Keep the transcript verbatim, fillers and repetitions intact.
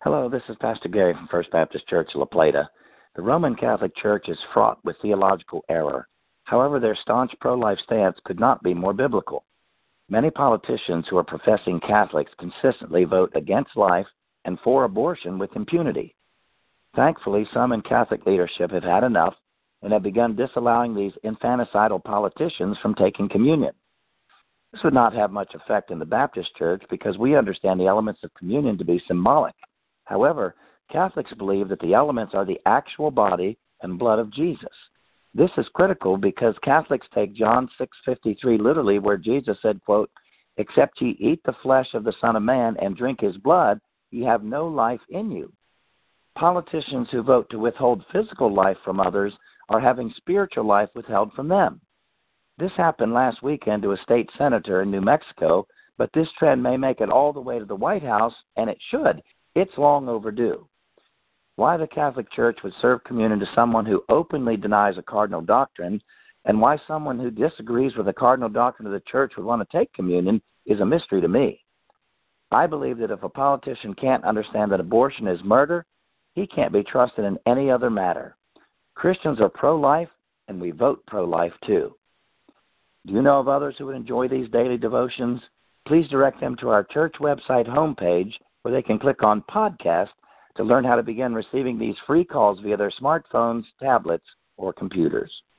Hello, this is Pastor Gary from First Baptist Church, La Plata. The Roman Catholic Church is fraught with theological error. However, their staunch pro-life stance could not be more biblical. Many politicians who are professing Catholics consistently vote against life and for abortion with impunity. Thankfully, some in Catholic leadership have had enough and have begun disallowing these infanticidal politicians from taking communion. This would not have much effect in the Baptist Church because we understand the elements of communion to be symbolic. However, Catholics believe that the elements are the actual body and blood of Jesus. This is critical because Catholics take John six fifty-three literally, where Jesus said, quote, "Except ye eat the flesh of the Son of Man and drink his blood, ye have no life in you." Politicians who vote to withhold physical life from others are having spiritual life withheld from them. This happened last weekend to a state senator in New Mexico, but this trend may make it all the way to the White House, and it should. It's long overdue. Why the Catholic Church would serve communion to someone who openly denies a cardinal doctrine, and why someone who disagrees with the cardinal doctrine of the Church would want to take communion is a mystery to me. I believe that if a politician can't understand that abortion is murder, he can't be trusted in any other matter. Christians are pro-life, and we vote pro-life too. Do you know of others who would enjoy these daily devotions? Please direct them to our church website homepage, where they can click on podcast to learn how to begin receiving these free calls via their smartphones, tablets, or computers.